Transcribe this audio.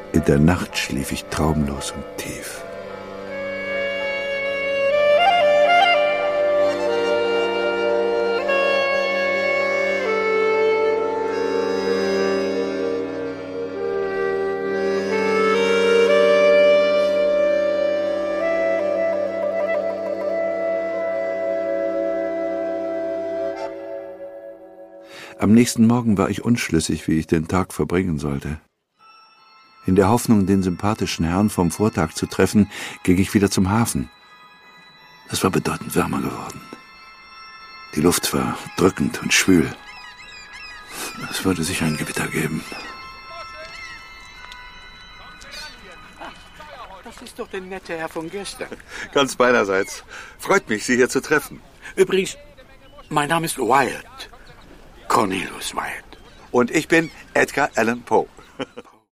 In der Nacht schlief ich traumlos und tief. Am nächsten Morgen war ich unschlüssig, wie ich den Tag verbringen sollte. In der Hoffnung, den sympathischen Herrn vom Vortag zu treffen, ging ich wieder zum Hafen. Es war bedeutend wärmer geworden. Die Luft war drückend und schwül. Es würde sicher ein Gewitter geben. Das ist doch der nette Herr von gestern. Ganz meinerseits. Freut mich, Sie hier zu treffen. Übrigens, mein Name ist Wyatt. Cornelius Wyatt. Und ich bin Edgar Allan Poe.